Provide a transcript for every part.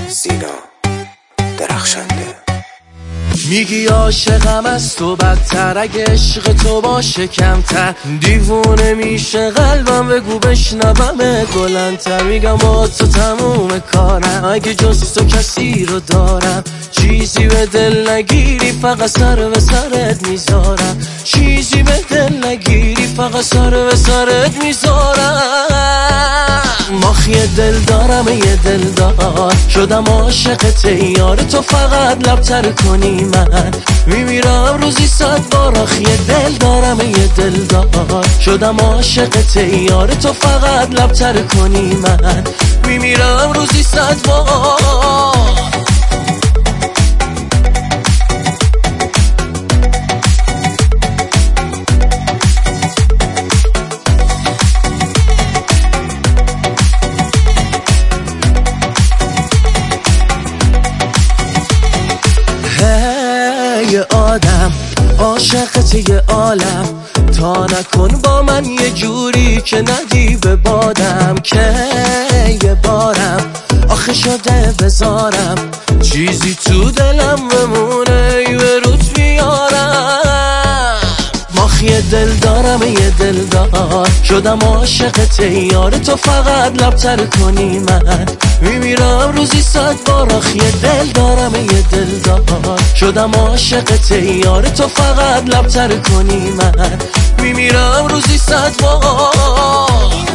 سینا درخشنده. میگی عاشقم از تو بدتر، اگه عشق تو باشه کمتر دیوونه میشه قلبم، بگو بشنوم بلندتر. میگم با تو تموم کارم، اگه جز تو کسی رو دارم چیزی به دل نگیری فقط سر به سرت میذارم، چیزی به دل نگیری فقط سر به سرت میذارم. ماخی دل دارم یه دلدار، شدم عاشقت یار تو، فقط لبتر کنی من میمیرم روزی 100 بار. آخی دل دارم یه دلدار، شدم عاشقت یار تو، فقط لبتر کنی من میمیرم روزی 100 بار. یه آدم عاشقت یه عالم، تا نکن با من یه جوری که ندی به بادم، که یه بارم آخه شده بذارم چیزی تو دلم بمونه به روت بیارم. ماخی دل دارم یه دلدار، شدم عاشقت یار تو، فقط لبتر کنی من میمیرم روزی 100 بار. آخی دل دارم یه دلدار، شدم عاشقت یار تو، فقط لبتر کنی من میمیرم روزی 100 بار.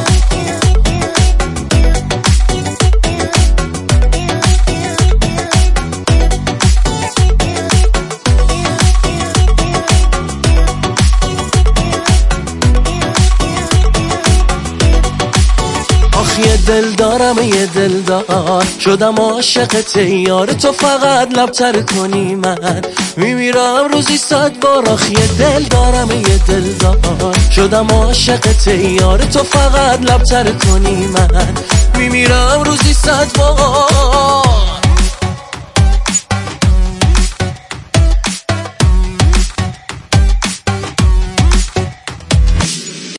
یه دل دارم یه دلدار، شدم عاشقت یار تو، فقط لبتر کنی من میمیرم روزی 100 بار. آخی دل دارم یه دلدار، شدم عاشقت یار تو، فقط لبتر کنی من میمیرم روزی 100 بار.